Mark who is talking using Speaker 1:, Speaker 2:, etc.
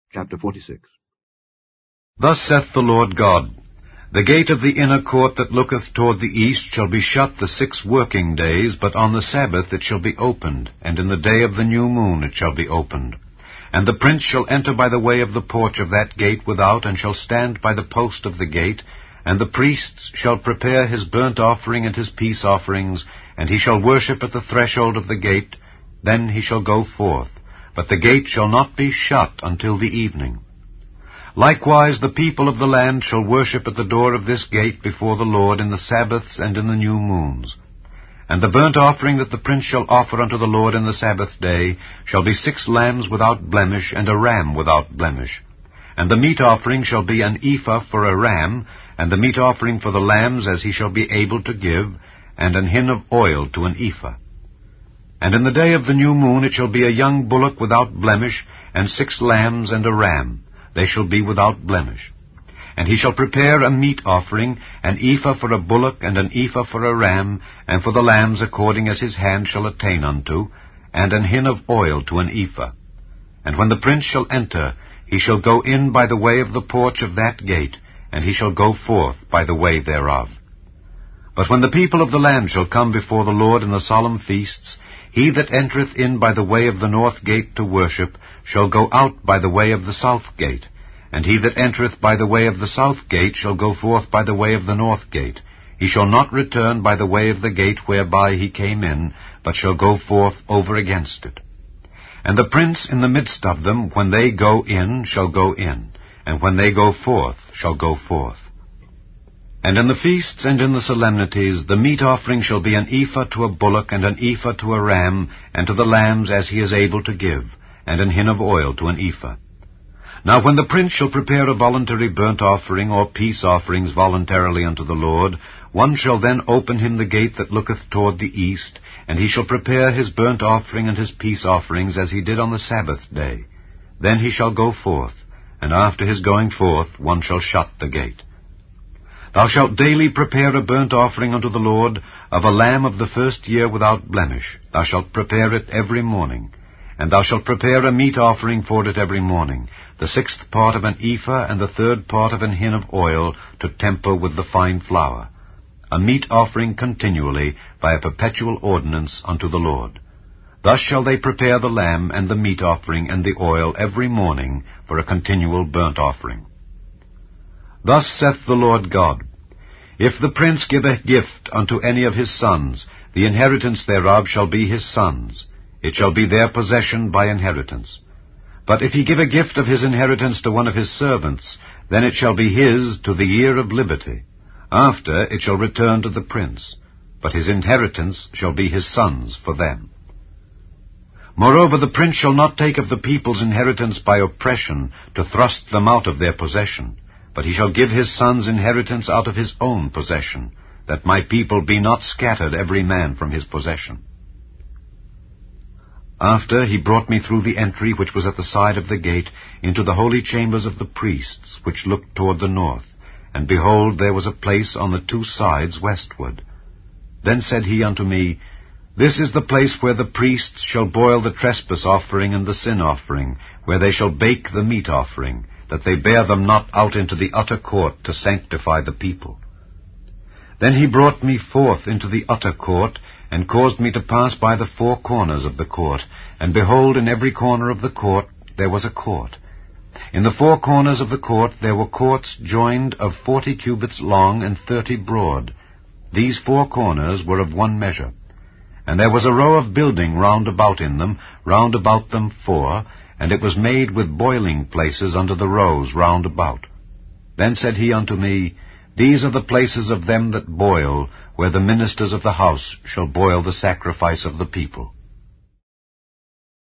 Speaker 1: Chapter 46.
Speaker 2: Thus saith the Lord God, The gate of the inner court that looketh toward the east shall be shut the 6 working days, but on the Sabbath it shall be opened, and in the day of the new moon it shall be opened. And the prince shall enter by the way of the porch of that gate without, and shall stand by the post of the gate, and the priests shall prepare his burnt offering and his peace offerings, and he shall worship at the threshold of the gate. Then he shall go forth, but the gate shall not be shut until the evening. Likewise the people of the land shall worship at the door of this gate before the Lord in the Sabbaths and in the new moons. And the burnt offering that the prince shall offer unto the Lord in the Sabbath day shall be 6 lambs without blemish, and a ram without blemish. And the meat offering shall be an ephah for a ram, and the meat offering for the lambs as he shall be able to give, and an hin of oil to an ephah. And in the day of the new moon it shall be a young bullock without blemish, and 6 lambs and a ram. They shall be without blemish. And he shall prepare a meat offering, an ephah for a bullock, and an ephah for a ram, and for the lambs according as his hand shall attain unto, and an hin of oil to an ephah. And when the prince shall enter, he shall go in by the way of the porch of that gate, and he shall go forth by the way thereof. But when the people of the land shall come before the Lord in the solemn feasts, he that entereth in by the way of the north gate to worship shall go out by the way of the south gate, and he that entereth by the way of the south gate shall go forth by the way of the north gate. He shall not return by the way of the gate whereby he came in, but shall go forth over against it. And the prince in the midst of them, when they go in, shall go in, and when they go forth, shall go forth. And in the feasts and in the solemnities, the meat offering shall be an ephah to a bullock, and an ephah to a ram, and to the lambs as he is able to give, and an hin of oil to an ephah. Now when the prince shall prepare a voluntary burnt offering, or peace offerings voluntarily unto the Lord, one shall then open him the gate that looketh toward the east, and he shall prepare his burnt offering and his peace offerings as he did on the Sabbath day. Then he shall go forth, and after his going forth one shall shut the gate. Thou shalt daily prepare a burnt offering unto the Lord of a lamb of the first year without blemish. Thou shalt prepare it every morning. And thou shalt prepare a meat offering for it every morning, the 6th part of an ephah, and the 3rd part of an hin of oil, to temper with the fine flour. A meat offering continually by a perpetual ordinance unto the Lord. Thus shall they prepare the lamb and the meat offering and the oil every morning for a continual burnt offering. Thus saith the Lord God, If the prince give a gift unto any of his sons, the inheritance thereof shall be his sons. It shall be their possession by inheritance. But if he give a gift of his inheritance to one of his servants, then it shall be his to the year of liberty. After it shall return to the prince, but his inheritance shall be his sons for them. Moreover, the prince shall not take of the people's inheritance by oppression, to thrust them out of their possession, but he shall give his sons inheritance out of his own possession, that my people be not scattered every man from his possession. After he brought me through the entry which was at the side of the gate into the holy chambers of the priests, which looked toward the north, and behold, there was a place on the 2 sides westward. Then said he unto me, This is the place where the priests shall boil the trespass offering and the sin offering, where they shall bake the meat offering, that they bear them not out into the utter court to sanctify the people. Then he brought me forth into the utter court, and caused me to pass by the 4 corners of the court. And behold, in every corner of the court there was a court. In the 4 corners of the court there were courts joined of 40 cubits long and 30 broad. These 4 corners were of one measure. And there was a row of building round about in them, round about them 4, and it was made with boiling places under the rows round about. Then said he unto me, These are the places of them that boil, where the ministers of the house shall boil the sacrifice of the people.